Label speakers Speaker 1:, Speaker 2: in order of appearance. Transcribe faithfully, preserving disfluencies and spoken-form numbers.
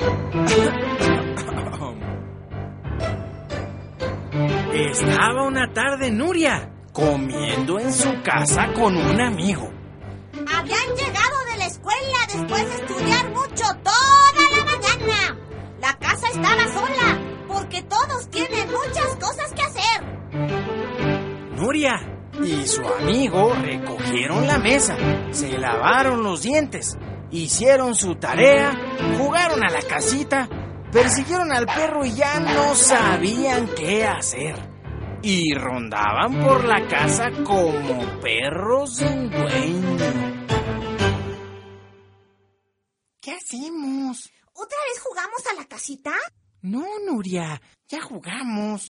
Speaker 1: Estaba una tarde Nuria comiendo en su casa con un amigo.
Speaker 2: Habían llegado de la escuela después de estudiar mucho toda la mañana. La casa estaba sola porque todos tienen muchas cosas que hacer.
Speaker 1: Nuria y su amigo recogieron la mesa, se lavaron los dientes, hicieron su tarea, jugaron a la casita, persiguieron al perro y ya no sabían qué hacer. Y rondaban por la casa como perros sin dueño. ¿Qué hacemos?
Speaker 2: ¿Otra vez jugamos a la casita?
Speaker 1: No, Nuria, ya jugamos.